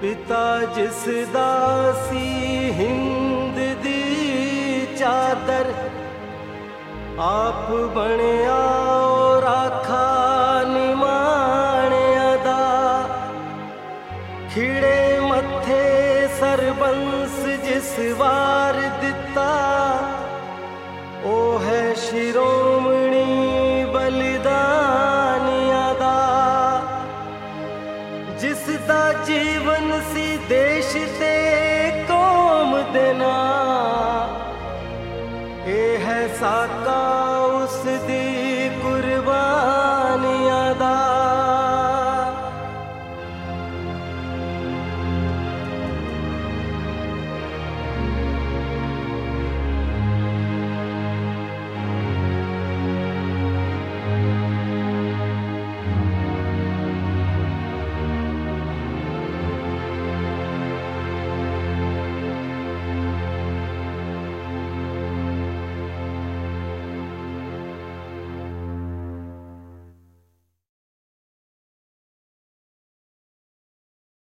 पिता जिस दासी हिंद दी चादर, आप बनिया और आखा निमाने अदा। खिड़े मथे सरबंस जिस वार दिता, ओ है शिरोमणि बलिदानिया दा। जिस दा जीवन सी देश ते कौम देना, ए है साका